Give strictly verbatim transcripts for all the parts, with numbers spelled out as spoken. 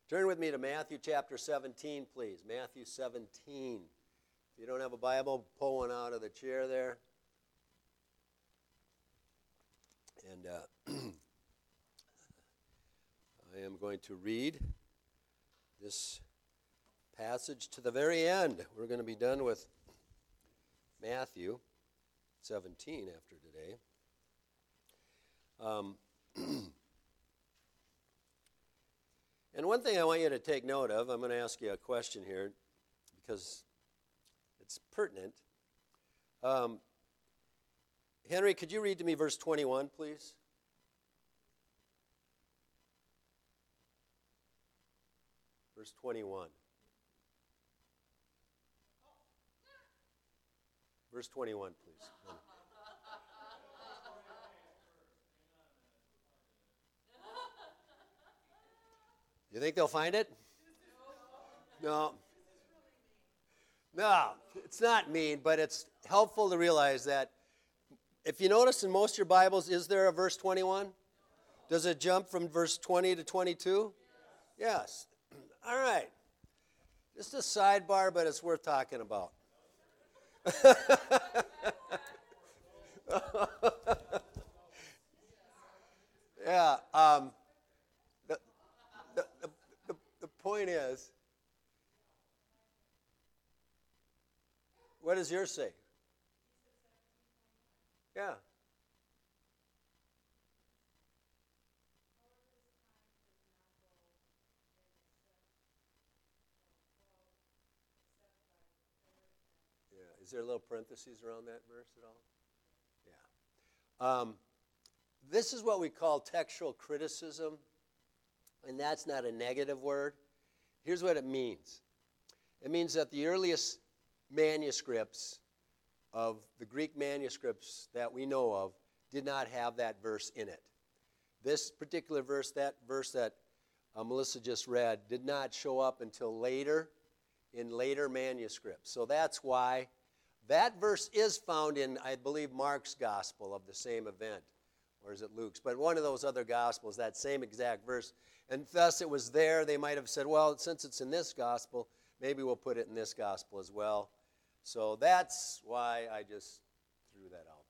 Turn with me to Matthew chapter seventeen, please. Matthew seventeen. If you don't have a Bible, pull one out of the chair there. And uh, I am going to read this passage to the very end. We're going to be done with Matthew seventeen after today. Um, and one thing I want you to take note of, I'm going to ask you a question here because it's pertinent. Um, Henry, could you read to me verse twenty-one, please? Verse twenty-one. Verse twenty-one, please. You think they'll find it? No. No, it's not mean, but it's helpful to realize that if you notice in most of your Bibles, is there a verse twenty-one? Does it jump from verse twenty to twenty-two? Yes. All right. Just a sidebar, but it's worth talking about. yeah. Um, the, the, the, the, the point is, what does yours say? Yeah. Yeah. Is there a little parentheses around that verse at all? Yeah. Um, this is what we call textual criticism, and that's not a negative word. Here's what it means. It means that the earliest manuscripts of the Greek manuscripts that we know of did not have that verse in it. This particular verse, that verse that uh, Melissa just read, did not show up until later in later manuscripts. So that's why that verse is found in, I believe, Mark's gospel of the same event. Or is it Luke's? But one of those other gospels, that same exact verse. And thus it was there. They might have said, well, since it's in this gospel, maybe we'll put it in this gospel as well. So that's why I just threw that out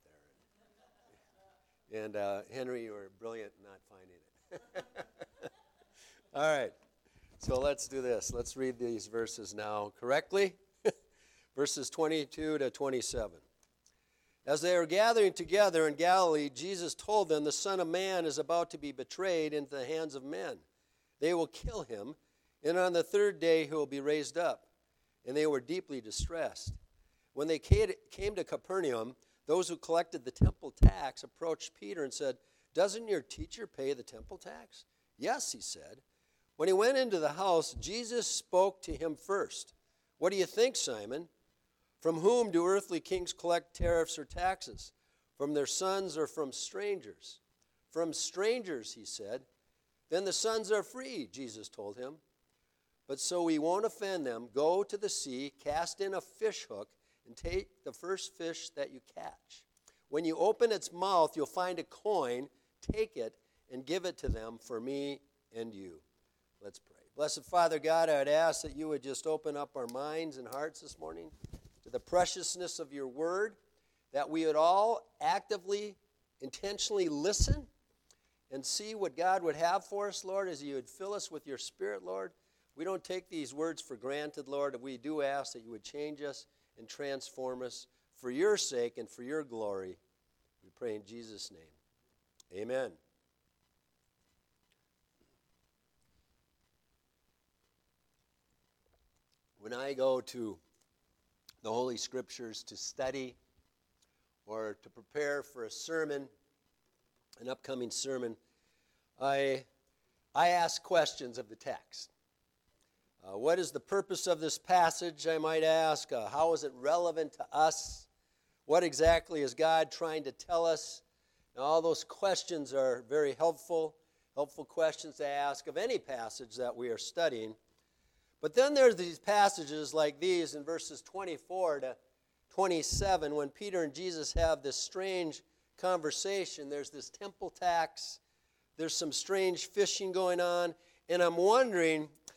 there. And uh, Henry, you were brilliant in not finding it. All right. So let's do this. Let's read these verses now correctly. Verses twenty-two to twenty-seven. As they were gathering together in Galilee, Jesus told them, the Son of Man is about to be betrayed into the hands of men. They will kill him, and on the third day he will be raised up. And they were deeply distressed. When they came to Capernaum, those who collected the temple tax approached Peter and said, doesn't your teacher pay the temple tax? Yes, he said. When he went into the house, Jesus spoke to him first. What do you think, Simon? From whom do earthly kings collect tariffs or taxes? From their sons or from strangers? From strangers, he said. Then the sons are free, Jesus told him. But so we won't offend them, go to the sea, cast in a fish hook, and take the first fish that you catch. When you open its mouth, you'll find a coin. Take it and give it to them for me and you. Let's pray. Blessed Father God, I would ask that you would just open up our minds and hearts this morning to the preciousness of your word, that we would all actively, intentionally listen and see what God would have for us, Lord, as you would fill us with your Spirit, Lord. We don't take these words for granted, Lord. We do ask that you would change us and transform us for your sake and for your glory. We pray in Jesus' name. Amen. When I go to the Holy Scriptures to study or to prepare for a sermon, an upcoming sermon, I, I ask questions of the text. Uh, what is the purpose of this passage, I might ask? Uh, how is it relevant to us? What exactly is God trying to tell us? Now, all those questions are very helpful, helpful questions to ask of any passage that we are studying. But then there's these passages like these in verses twenty-four to twenty-seven when Peter and Jesus have this strange conversation. There's this temple tax. There's some strange fishing going on. And I'm wondering,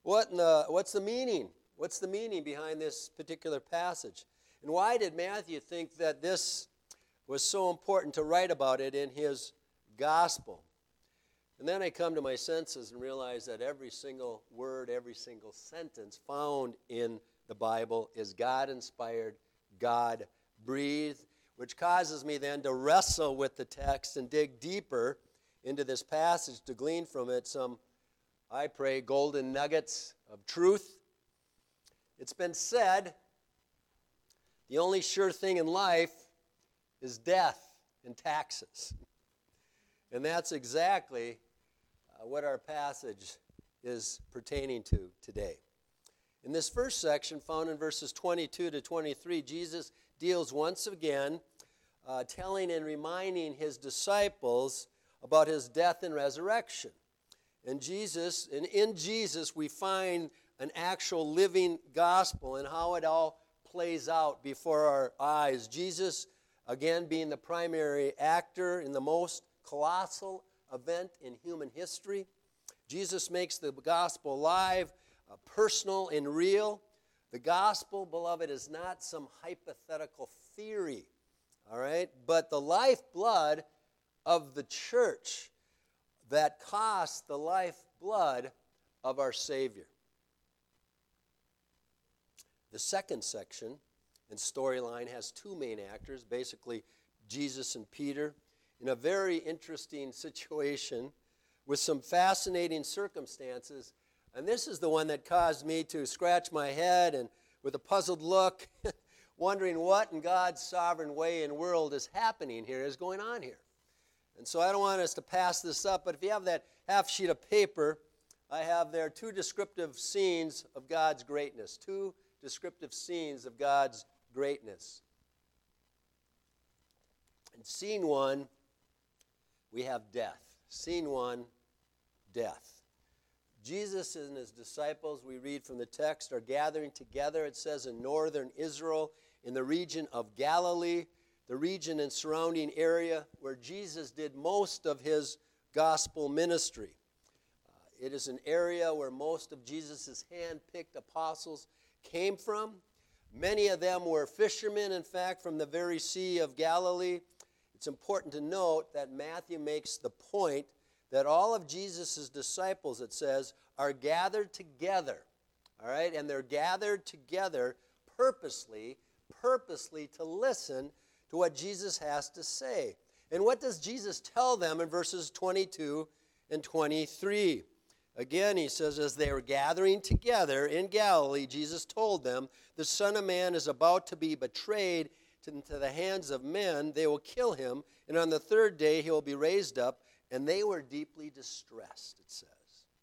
what in the, what's the meaning? What's the meaning behind this particular passage? And why did Matthew think that this was so important to write about it in his gospel? And then I come to my senses and realize that every single word, every single sentence found in the Bible is God-inspired, God-breathed, which causes me then to wrestle with the text and dig deeper into this passage to glean from it some, I pray, golden nuggets of truth. It's been said, the only sure thing in life is death and taxes. And that's exactly uh, what our passage is pertaining to today. In this first section, found in verses twenty-two to twenty-three, Jesus deals once again uh, telling and reminding his disciples about his death and resurrection. And Jesus, and in Jesus we find an actual living gospel and how it all plays out before our eyes. Jesus, again, being the primary actor in the most colossal event in human history. Jesus makes the gospel alive, uh, personal, and real. The gospel, beloved, is not some hypothetical theory, all right, but the lifeblood of the church that cost the lifeblood of our Savior. The second section and storyline has two main actors, basically Jesus and Peter, in a very interesting situation with some fascinating circumstances. And this is the one that caused me to scratch my head and with a puzzled look, wondering what in God's sovereign way and world is happening here, is going on here. And so I don't want us to pass this up, but if you have that half sheet of paper, I have there two descriptive scenes of God's greatness, two descriptive scenes of God's greatness. In scene one, we have death. Scene one, death. Jesus and his disciples, we read from the text, are gathering together, it says, in northern Israel, in the region of Galilee, the region and surrounding area where Jesus did most of his gospel ministry. Uh, it is an area where most of Jesus' hand-picked apostles came from. Many of them were fishermen, in fact, from the very Sea of Galilee. It's important to note that Matthew makes the point that all of Jesus' disciples, it says, are gathered together, all right? And they're gathered together purposely, purposely to listen to what Jesus has to say. And what does Jesus tell them in verses twenty-two and twenty-three? Again, he says, as they were gathering together in Galilee, Jesus told them, the Son of Man is about to be betrayed into the hands of men. They will kill him, and on the third day he will be raised up. And they were deeply distressed, it says.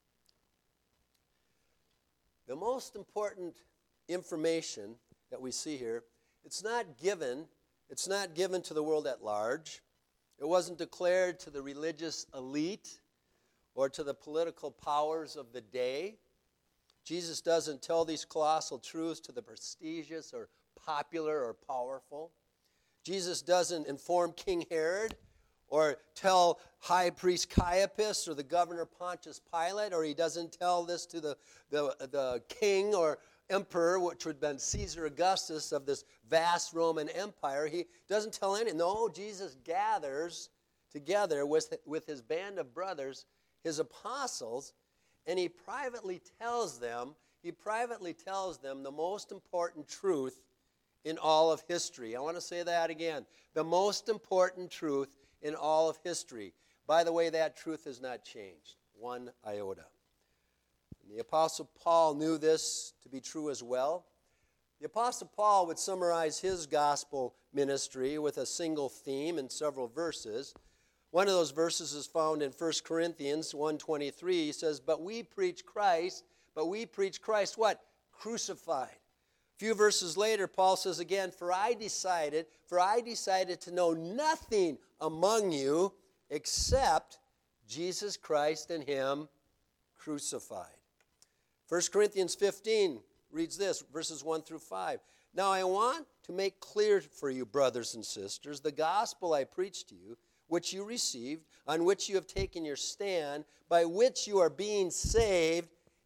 The most important information that we see here, it's not given, it's not given to the world at large. It wasn't declared to the religious elite or to the political powers of the day. Jesus doesn't tell these colossal truths to the prestigious or popular or powerful. Jesus doesn't inform King Herod or tell high priest Caiaphas or the governor Pontius Pilate, or he doesn't tell this to the, the, the king or emperor, which would have been Caesar Augustus of this vast Roman Empire. He doesn't tell any. No, Jesus gathers together with, with his band of brothers, his apostles, and he privately tells them, he privately tells them the most important truth in all of history. I want to say that again. The most important truth in all of history. By the way, that truth has not changed one iota. And the Apostle Paul knew this to be true as well. The Apostle Paul would summarize his gospel ministry with a single theme in several verses. One of those verses is found in First Corinthians one twenty-three. He says, but we preach Christ, but we preach Christ what? Crucified. A few verses later, Paul says again, for I decided, for I decided to know nothing among you except Jesus Christ and him crucified. First Corinthians fifteen reads this, verses one through five. Now I want to make clear for you, brothers and sisters, the gospel I preached to you, which you received, on which you have taken your stand, by which you are being saved,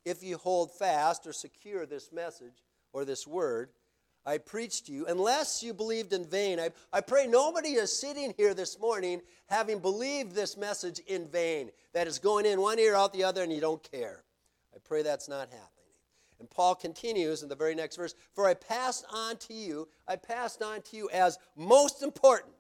if you hold fast or secure this message or this word I preached to you, unless you believed in vain. I, I pray nobody is sitting here this morning having believed this message in vain, that is going in one ear, out the other, and you don't care. I pray that's not happening. And Paul continues in the very next verse, for I passed on to you, I passed on to you as most important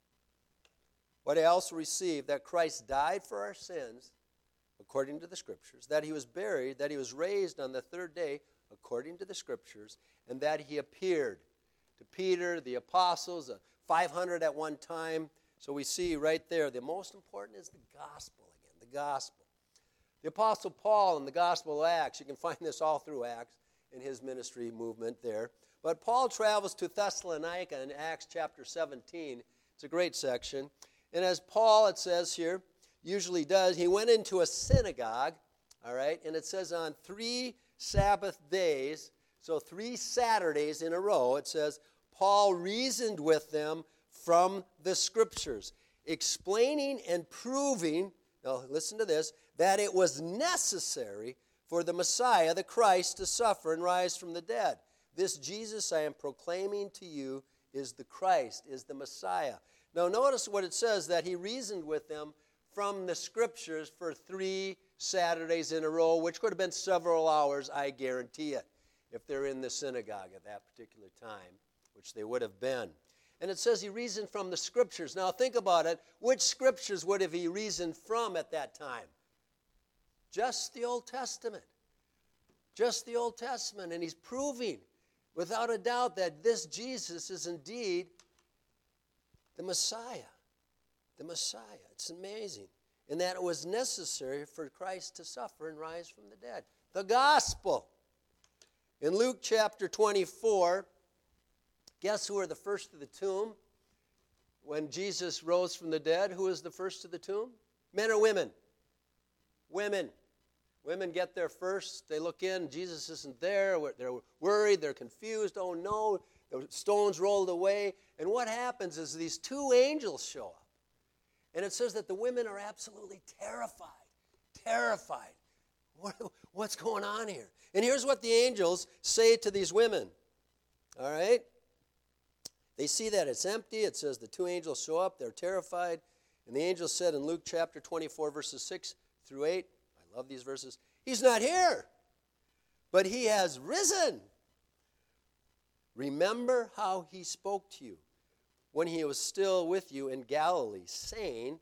what I also received, that Christ died for our sins, according to the Scriptures, that he was buried, that he was raised on the third day, according to the Scriptures, and that he appeared to Peter, the apostles, uh, five hundred at one time. So we see right there, the most important is the gospel again, the gospel. The Apostle Paul in the Gospel of Acts, you can find this all through Acts in his ministry movement there. But Paul travels to Thessalonica in Acts chapter seventeen. It's a great section. And as Paul, it says here, usually does, he went into a synagogue, all right, and it says on three Sabbath days, so three Saturdays in a row, it says, Paul reasoned with them from the Scriptures, explaining and proving, now listen to this, that it was necessary for the Messiah, the Christ, to suffer and rise from the dead. This Jesus I am proclaiming to you is the Christ, is the Messiah. Now notice what it says, that he reasoned with them from the Scriptures for three Saturdays in a row, which could have been several hours, I guarantee it, if they're in the synagogue at that particular time, which they would have been. And it says he reasoned from the Scriptures. Now think about it. Which Scriptures would have he reasoned from at that time? Just the Old Testament. Just the Old Testament. And he's proving, without a doubt, that this Jesus is indeed the Messiah. The Messiah. It's amazing. And that it was necessary for Christ to suffer and rise from the dead. The gospel. In Luke chapter twenty-four, guess who were the first to the tomb? When Jesus rose from the dead, who was the first to the tomb? Men or women? Women. Women get there first. They look in. Jesus isn't there. They're worried. They're confused. Oh, no. The stones rolled away. And what happens is these two angels show up. And it says that the women are absolutely terrified. Terrified. What, what's going on here? And here's what the angels say to these women. All right? They see that it's empty. It says the two angels show up. They're terrified. And the angel said in Luke chapter twenty-four, verses six through eight, I love these verses, he's not here, but he has risen. Remember how he spoke to you when he was still with you in Galilee, saying,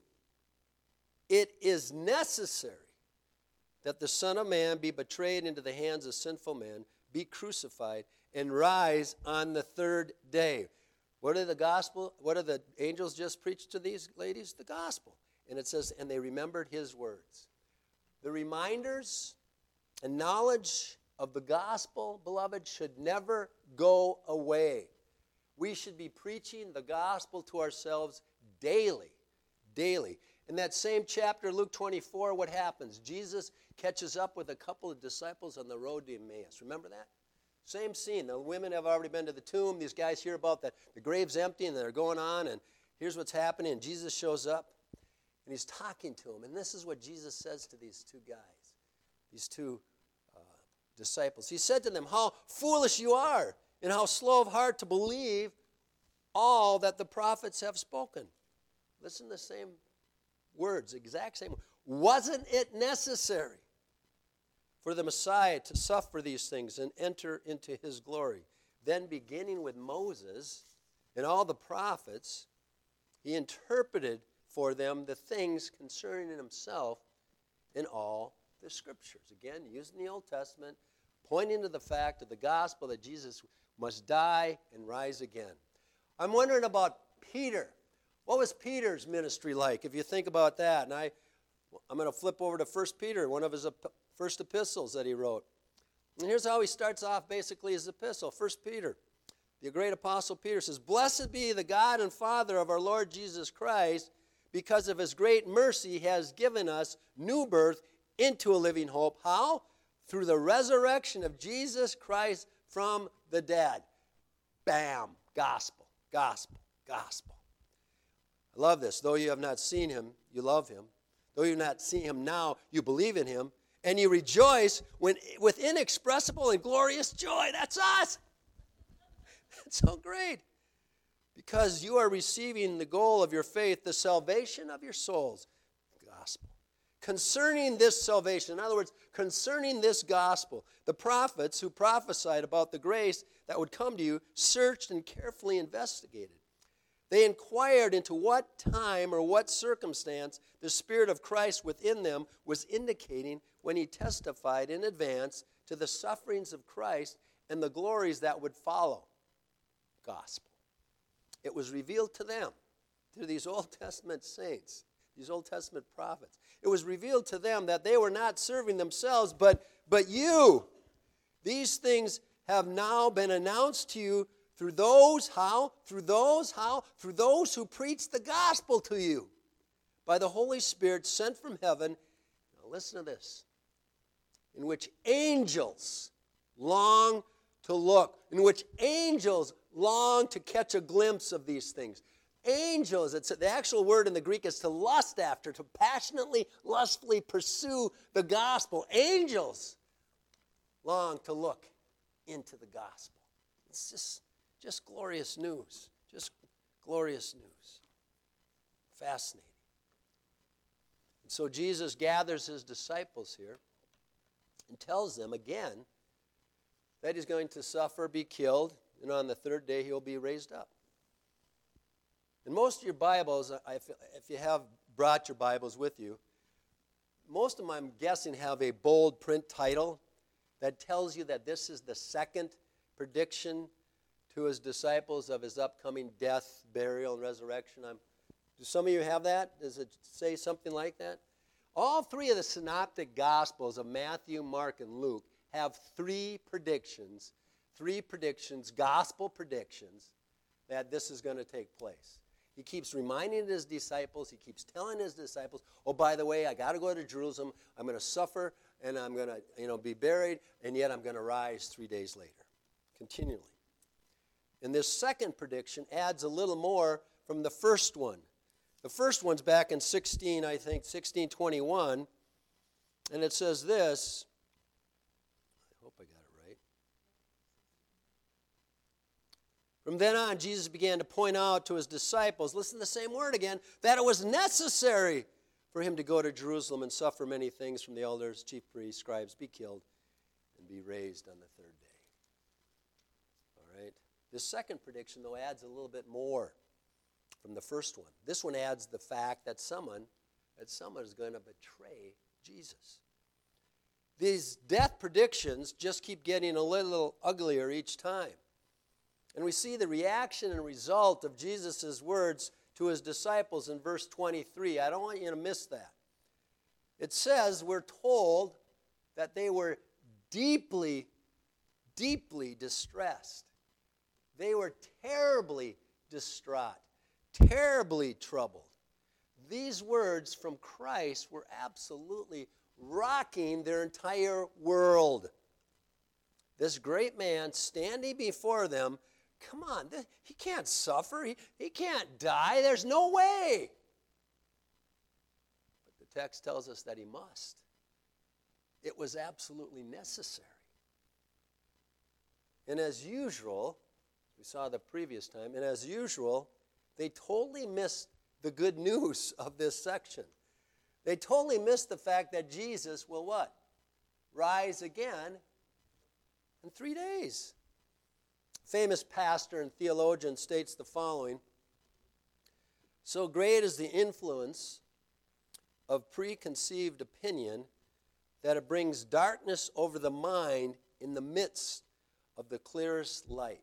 it is necessary that the Son of Man be betrayed into the hands of sinful men, be crucified, and rise on the third day. What are the gospel? What are the angels just preached to these ladies? The gospel. And it says, and they remembered his words. The reminders and knowledge of the gospel, beloved, should never go away. We should be preaching the gospel to ourselves daily, daily. In that same chapter, Luke twenty-four, what happens? Jesus catches up with a couple of disciples on the road to Emmaus. Remember that? Same scene. The women have already been to the tomb. These guys hear about that the grave's empty and they're going on, and here's what's happening. And Jesus shows up, and he's talking to them. And this is what Jesus says to these two guys, these two uh, disciples. He said to them, how foolish you are, and how slow of heart to believe all that the prophets have spoken. Listen to the same words, exact same. Wasn't it necessary for the Messiah to suffer these things and enter into his glory? Then beginning with Moses and all the prophets, he interpreted for them the things concerning himself in all the Scriptures. Again, using the Old Testament, pointing to the fact of the gospel that Jesus must die and rise again. I'm wondering about Peter. What was Peter's ministry like, if you think about that? And I, I'm going to flip over to First Peter, one of his ep- first epistles that he wrote. And here's how he starts off basically his epistle. First Peter, the great apostle Peter says, blessed be the God and Father of our Lord Jesus Christ, because of his great mercy he has given us new birth into a living hope. How? Through the resurrection of Jesus Christ from the dead. Bam. Gospel, gospel, gospel. I love this. Though you have not seen him, you love him. Though you have not seen him now, you believe in him. And you rejoice when, with inexpressible and glorious joy. That's us. That's so great. Because you are receiving the goal of your faith, the salvation of your souls. Gospel. Concerning this salvation, in other words, concerning this gospel, the prophets who prophesied about the grace that would come to you searched and carefully investigated. They inquired into what time or what circumstance the Spirit of Christ within them was indicating when he testified in advance to the sufferings of Christ and the glories that would follow. Gospel. It was revealed to them, to these Old Testament saints, these Old Testament prophets. It was revealed to them that they were not serving themselves, but, but you. These things have now been announced to you through those, how? Through those, how? Through those who preach the gospel to you by the Holy Spirit sent from heaven. Now listen to this. In which angels long to look, in which angels long to catch a glimpse of these things. Angels, it's, the actual word in the Greek is to lust after, to passionately, lustfully pursue the gospel. Angels long to look into the gospel. It's just, just glorious news. Just glorious news. Fascinating. And so Jesus gathers his disciples here and tells them again that he's going to suffer, be killed, and on the third day he'll be raised up. In most of your Bibles, if you have brought your Bibles with you, most of them, I'm guessing, have a bold print title that tells you that this is the second prediction to his disciples of his upcoming death, burial, and resurrection. I'm, do some of you have that? Does it say something like that? All three of the synoptic Gospels of Matthew, Mark, and Luke have three predictions, three predictions, gospel predictions, that this is going to take place. He keeps reminding his disciples, he keeps telling his disciples, oh, by the way, I got to go to Jerusalem, I'm going to suffer, and I'm going to, you know, be buried, and yet I'm going to rise three days later, continually. And this second prediction adds a little more from the first one. The first one's back in sixteen, I think, sixteen twenty-one, and it says this. I hope I got it right. From then on, Jesus began to point out to his disciples, listen to the same word again, that it was necessary for him to go to Jerusalem and suffer many things from the elders, chief priests, scribes, be killed, and be raised on the third day. All right? This second prediction, though, adds a little bit more from the first one. This one adds the fact that someone, that someone is going to betray Jesus. These death predictions just keep getting a little uglier each time. And we see the reaction and result of Jesus' words to his disciples in verse twenty-three. I don't want you to miss that. It says, we're told that they were deeply, deeply distressed. They were terribly distraught, terribly troubled. These words from Christ were absolutely rocking their entire world. This great man standing before them, come on, this, he can't suffer, he, he can't die, there's no way. But the text tells us that he must. It was absolutely necessary. And as usual, we saw the previous time, and as usual, they totally missed the good news of this section. They totally missed the fact that Jesus will what? Rise again in three days. Famous pastor and theologian states the following: so great is the influence of preconceived opinion that it brings darkness over the mind in the midst of the clearest light.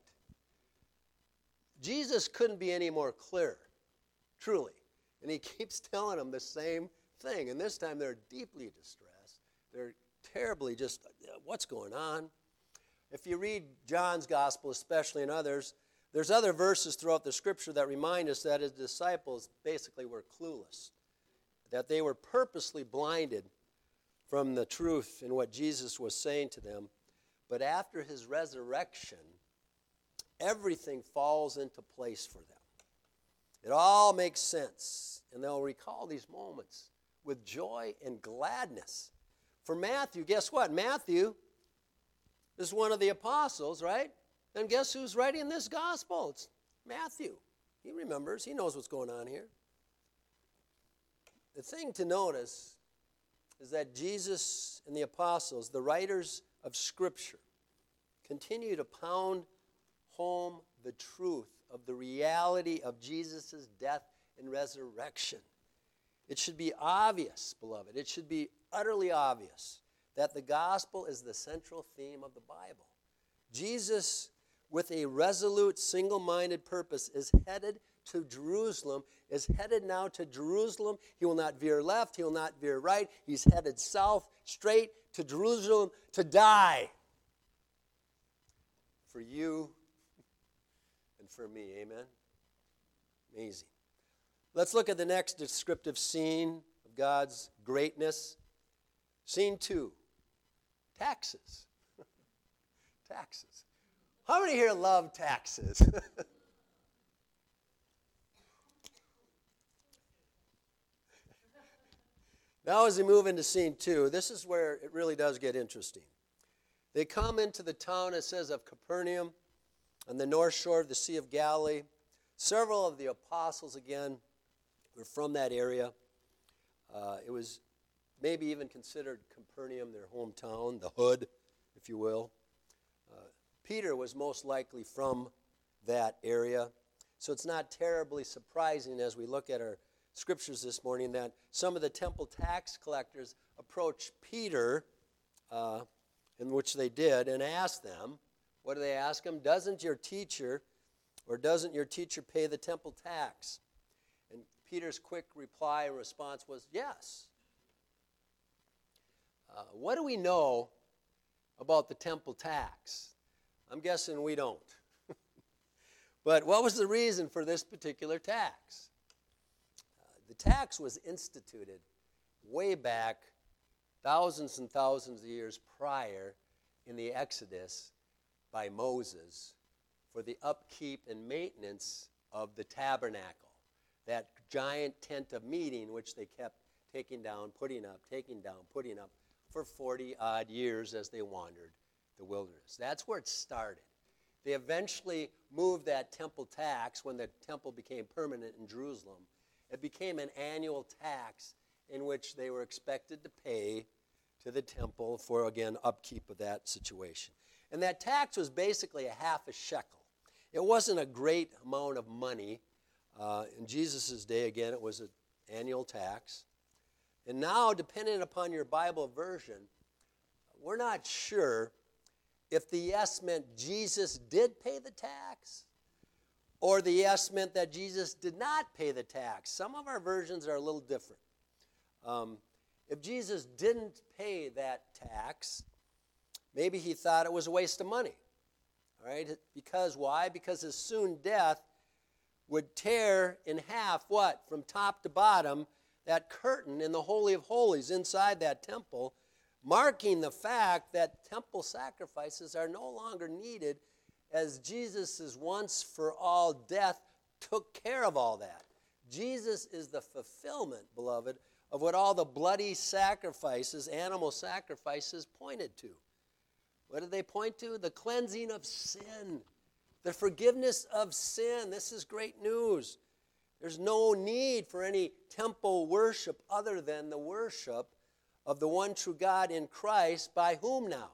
Jesus couldn't be any more clear, truly. And he keeps telling them the same thing. And this time they're deeply distressed. They're terribly just, what's going on? If you read John's gospel, especially and others, there's other verses throughout the scripture that remind us that his disciples basically were clueless, that they were purposely blinded from the truth in what Jesus was saying to them. But after his resurrection, everything falls into place for them. It all makes sense, and they'll recall these moments with joy and gladness. for Matthew, guess what? Matthew is one of the apostles, right? And guess who's writing this gospel? It's Matthew. He remembers. He knows what's going on here. The thing to notice is that Jesus and the apostles, the writers of Scripture, continue to pound home the truth of the reality of Jesus' death and resurrection. It should be obvious, beloved. It should be utterly obvious that the gospel is the central theme of the Bible. Jesus, with a resolute, single-minded purpose, is headed to Jerusalem, is headed now to Jerusalem. He will not veer left. He will not veer right. He's headed south, straight to Jerusalem to die for you and for me. Amen? Amazing. Let's look at the next descriptive scene of God's greatness. Scene two, taxes. Taxes. How many here love taxes? Now as we move into scene two, this is where it really does get interesting. They come into the town, it says, of Capernaum on the north shore of the Sea of Galilee. Several of the apostles, again, were from that area. Uh, it was maybe even considered Capernaum their hometown, the hood, if you will. Uh, Peter was most likely from that area. So it's not terribly surprising as we look at our scriptures this morning that some of the temple tax collectors approached Peter, uh, in which they did, and asked them, what do they ask him? Doesn't your teacher, or doesn't your teacher pay the temple tax? And Peter's quick reply and response was, yes. Uh, what do we know about the temple tax? I'm guessing we don't. But what was the reason for this particular tax? Uh, the tax was instituted way back thousands and thousands of years prior in the Exodus by Moses for the upkeep and maintenance of the tabernacle, that giant tent of meeting which they kept taking down, putting up, taking down, putting up for forty-odd years as they wandered the wilderness. That's where it started. They eventually moved that temple tax when the temple became permanent in Jerusalem. It became an annual tax in which they were expected to pay to the temple for, again, upkeep of that situation. And that tax was basically a half a shekel. It wasn't a great amount of money. Uh, in Jesus' day, again, it was an annual tax. And now, depending upon your Bible version, we're not sure if the yes meant Jesus did pay the tax or the yes meant that Jesus did not pay the tax. Some of our versions are a little different. Um, if Jesus didn't pay that tax, maybe he thought it was a waste of money. All right? Because why? Because his soon death would tear in half what? From top to bottom, that curtain in the Holy of Holies inside that temple, marking the fact that temple sacrifices are no longer needed as Jesus' once-for-all death took care of all that. Jesus is the fulfillment, beloved, of what all the bloody sacrifices, animal sacrifices, pointed to. What did they point to? The cleansing of sin, the forgiveness of sin. This is great news. There's no need for any temple worship other than the worship of the one true God in Christ. By whom now?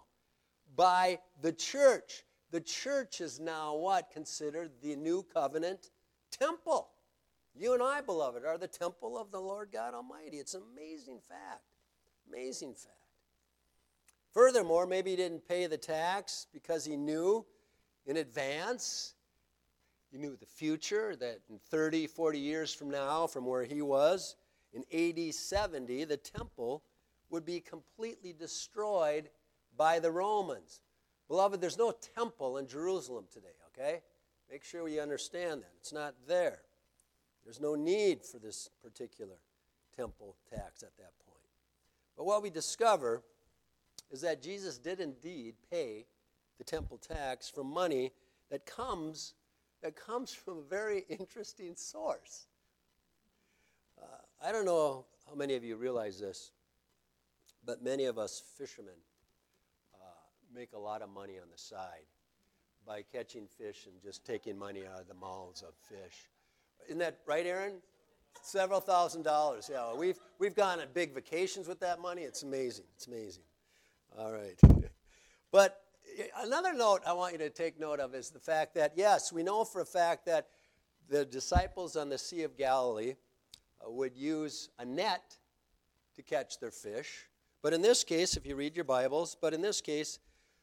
By the church. The church is now what? Considered the new covenant temple. You and I, beloved, are the temple of the Lord God Almighty. It's an amazing fact. Amazing fact. Furthermore, maybe he didn't pay the tax because he knew in advance, he knew the future, that in thirty, forty years from now, from where he was, in A D seventy, the temple would be completely destroyed by the Romans. Beloved, there's no temple in Jerusalem today, okay? Make sure you understand that. It's not there. There's no need for this particular temple tax at that point. But what we discover is that Jesus did indeed pay the temple tax from money that comes, that comes from a very interesting source. Uh, I don't know how many of you realize this, But many of us fishermen uh, make a lot of money on the side by catching fish and just taking money out of the mouths of fish. Isn't that right, Aaron? Several thousand dollars. Yeah, we've we've gone on big vacations with that money. It's amazing. It's amazing. All right. But another note I want you to take note of is the fact that, yes, we know for a fact that the disciples on the Sea of Galilee uh, would use a net to catch their fish. But in this case, if you read your Bibles, but in this case,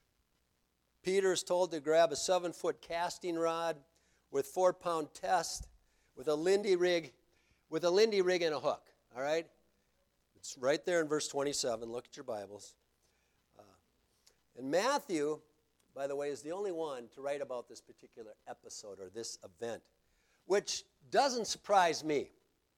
Peter is told to grab a seven-foot casting rod with four-pound test, with a Lindy rig, with a Lindy rig and a hook. All right, it's right there in verse twenty-seven. Look at your Bibles. Uh, and Matthew, by the way, is the only one to write about this particular episode or this event, which doesn't surprise me.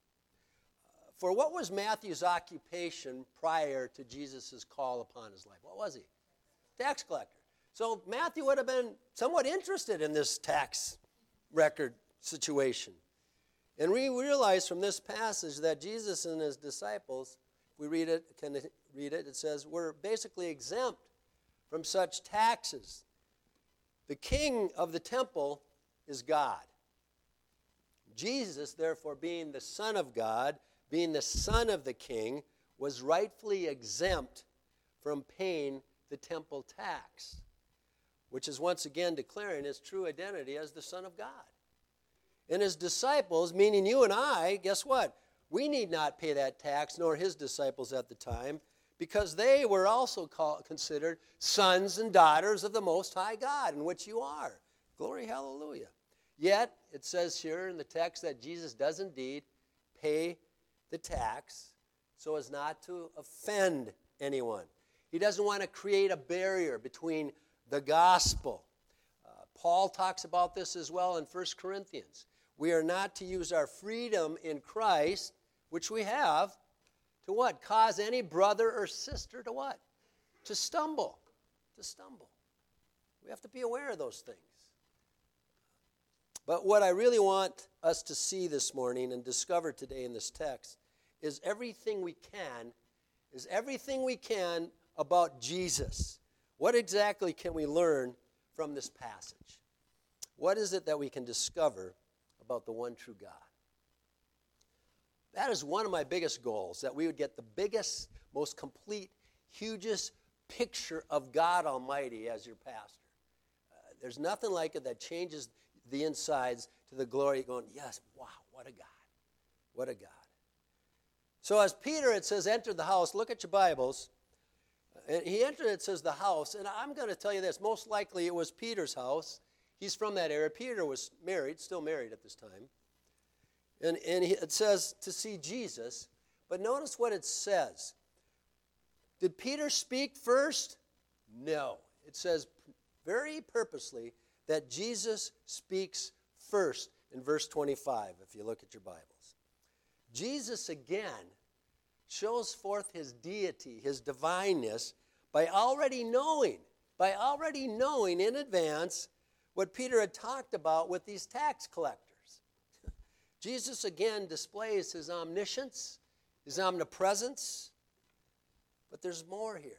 Uh, for what was Matthew's occupation prior to Jesus' call upon his life? What was he? Tax collector. So Matthew would have been somewhat interested in this tax record situation. And we realize from this passage that Jesus and his disciples, if we read it, can read it, it says, we're basically exempt from such taxes. The king of the temple is God. Jesus, therefore, being the Son of God, being the Son of the King, was rightfully exempt from paying the temple tax, which is once again declaring his true identity as the Son of God. And his disciples, meaning you and I, guess what? We need not pay that tax, nor his disciples at the time, because they were also called, considered sons and daughters of the Most High God, in which you are. Glory, hallelujah. Yet, it says here in the text that Jesus does indeed pay the tax so as not to offend anyone. He doesn't want to create a barrier between the gospel. Uh, Paul talks about this as well in First Corinthians. We are not to use our freedom in Christ, which we have, to what? Cause any brother or sister to what? To stumble. To stumble. We have to be aware of those things. But what I really want us to see this morning and discover today in this text is everything we can, is everything we can about Jesus. What exactly can we learn from this passage? What is it that we can discover about the one true God? That is one of my biggest goals, that we would get the biggest, most complete, hugest picture of God Almighty as your pastor. Uh, there's nothing like it that changes the insides to the glory, going, yes, wow, what a God. What a God. So as Peter, it says, entered the house, look at your Bibles. And he entered, it says, the house. And I'm going to tell you this, most likely it was Peter's house. He's from that area. Peter was married, still married at this time. And, and he, it says to see Jesus. But notice what it says. Did Peter speak first? No. It says very purposely that Jesus speaks first in verse twenty-five, if you look at your Bibles. Jesus again shows forth his deity, his divineness, by already knowing, by already knowing in advance what Peter had talked about with these tax collectors. Jesus again displays his omniscience, his omnipresence, but there's more here.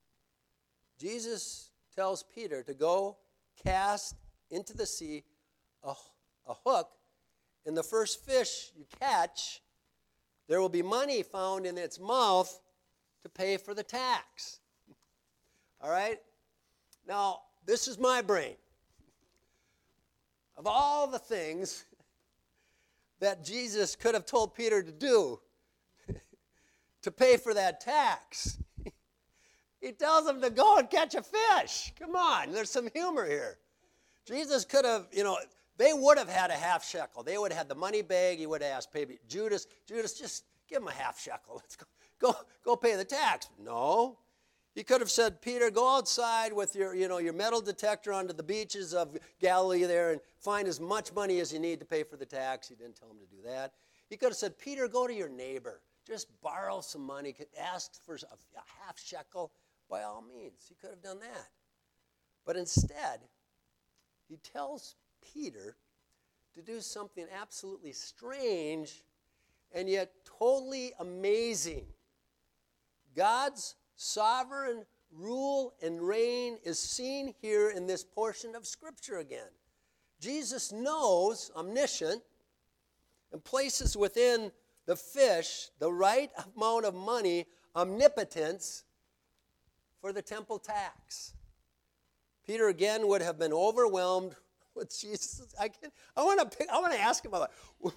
Jesus tells Peter to go cast into the sea a, a hook, and the first fish you catch, there will be money found in its mouth to pay for the tax. All right? Now, this is my brain. Of all the things that Jesus could have told Peter to do to pay for that tax, he tells him to go and catch a fish. Come on, there's some humor here. Jesus could have, you know, they would have had a half shekel. They would have had the money bag. He would have asked maybe Judas, Judas, just give him a half shekel. Let's go, go, go pay the tax. No. He could have said, Peter, go outside with your, you know, your metal detector onto the beaches of Galilee there and find as much money as you need to pay for the tax. He didn't tell him to do that. He could have said, Peter, go to your neighbor. Just borrow some money. Ask for a half shekel. By all means, he could have done that. But instead, he tells Peter to do something absolutely strange and yet totally amazing. God's sovereign rule and reign is seen here in this portion of Scripture again. Jesus knows, omniscient, and places within the fish the right amount of money, omnipotence, for the temple tax. Peter again would have been overwhelmed with Jesus. I can I want to pick, I want to ask him about that.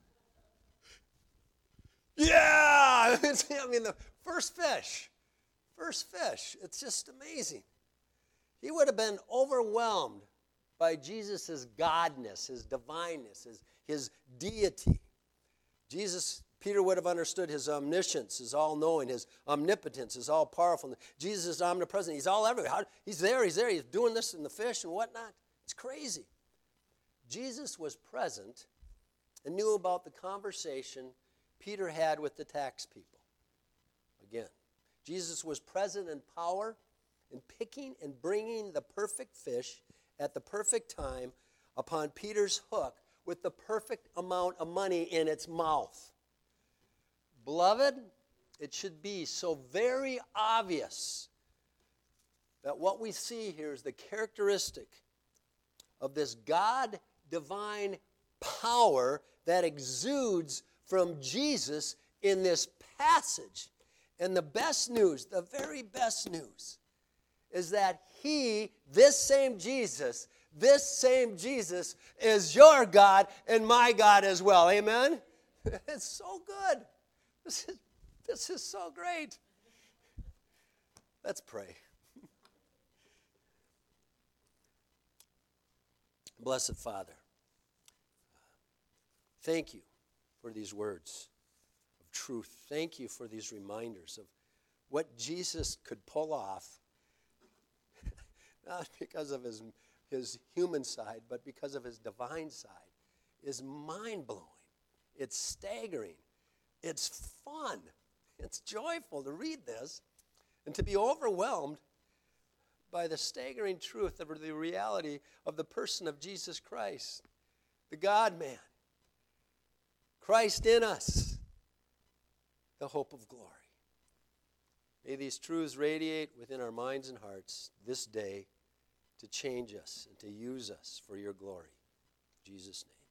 Yeah, I mean the first fish. First fish. It's just amazing. He would have been overwhelmed by Jesus' godness, his divineness, his, his deity. Jesus, Peter would have understood his omniscience, his all-knowing, his omnipotence, his all-powerful. Jesus is omnipresent. He's all everywhere. How, he's there, he's there. He's doing this in the fish and whatnot. It's crazy. Jesus was present and knew about the conversation Peter had with the tax people. Again, Jesus was present in power in picking and bringing the perfect fish at the perfect time upon Peter's hook with the perfect amount of money in its mouth. Beloved, it should be so very obvious that what we see here is the characteristic of this God-divine power that exudes from Jesus in this passage. And the best news, the very best news, is that he, this same Jesus, this same Jesus is your God and my God as well. Amen? It's so good. This is, this is so great. Let's pray. Blessed Father, thank you for these words of truth. Thank you for these reminders of what Jesus could pull off, not because of his, his human side, but because of his divine side, is mind-blowing. It's staggering. It's fun. It's joyful to read this and to be overwhelmed by the staggering truth of the reality of the person of Jesus Christ, the God-man, Christ in us, the hope of glory. May these truths radiate within our minds and hearts this day to change us and to use us for your glory. In Jesus' name.